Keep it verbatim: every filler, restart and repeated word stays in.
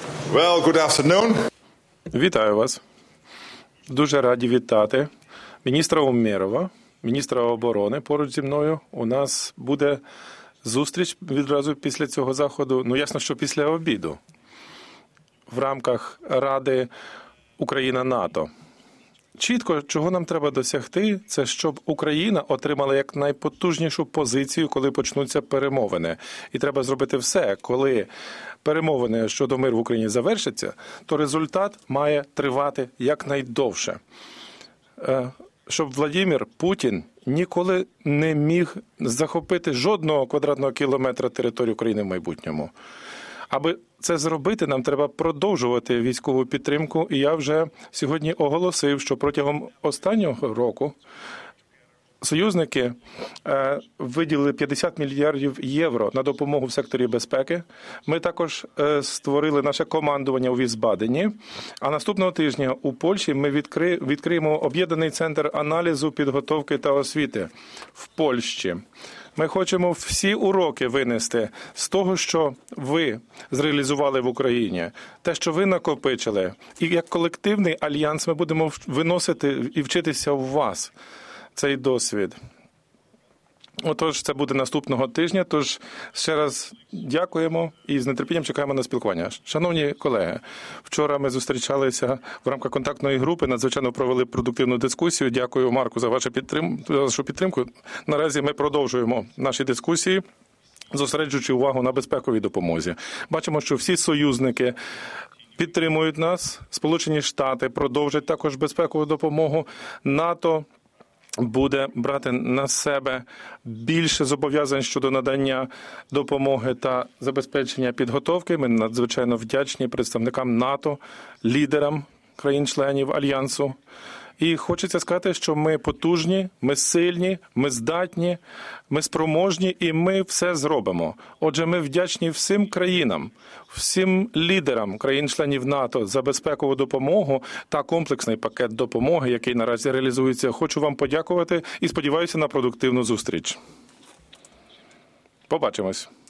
Well, good afternoon. Вітаю вас. Дуже раді вітати міністра Умєрова, міністра оборони поруч зі мною. У нас буде зустріч відразу після цього заходу, ну ясно, що після обіду, в рамках Ради Україна-НАТО. Чітко, чого нам треба досягти, це щоб Україна отримала як найпотужнішу позицію, коли почнуться перемовини. І треба зробити все, коли перемовини щодо миру в Україні завершаться, то результат має тривати якнайдовше. Щоб Владимир Путін ніколи не міг захопити жодного квадратного кілометра території України в майбутньому. Аби це зробити, нам треба продовжувати військову підтримку. І я вже сьогодні оголосив, що протягом останнього року союзники е, виділили п'ятдесят мільярдів євро на допомогу в секторі безпеки. Ми також е, створили наше командування у Візбадені. А наступного тижня у Польщі ми відкри, відкриємо об'єднаний центр аналізу, підготовки та освіти в Польщі. Ми хочемо всі уроки винести з того, що ви зреалізували в Україні, те, що ви накопичили. І як колективний альянс ми будемо виносити і вчитися у вас цей досвід. Отож, це буде наступного тижня, тож ще раз дякуємо і з нетерпінням чекаємо на спілкування. Шановні колеги, вчора ми зустрічалися в рамках контактної групи, надзвичайно провели продуктивну дискусію. Дякую, Марку, за вашу підтримку. За вашу підтримку. Наразі ми продовжуємо наші дискусії, зосереджуючи увагу на безпековій допомозі. Бачимо, що всі союзники підтримують нас, Сполучені Штати продовжать також безпекову допомогу, НАТО буде брати на себе більше зобов'язань щодо надання допомоги та забезпечення підготовки. Ми надзвичайно вдячні представникам НАТО, лідерам країн-членів Альянсу. І хочеться сказати, що ми потужні, ми сильні, ми здатні, ми спроможні і ми все зробимо. Отже, ми вдячні всім країнам, всім лідерам країн-членів НАТО за безпекову допомогу та комплексний пакет допомоги, який наразі реалізується. Хочу вам подякувати і сподіваюся на продуктивну зустріч. Побачимось.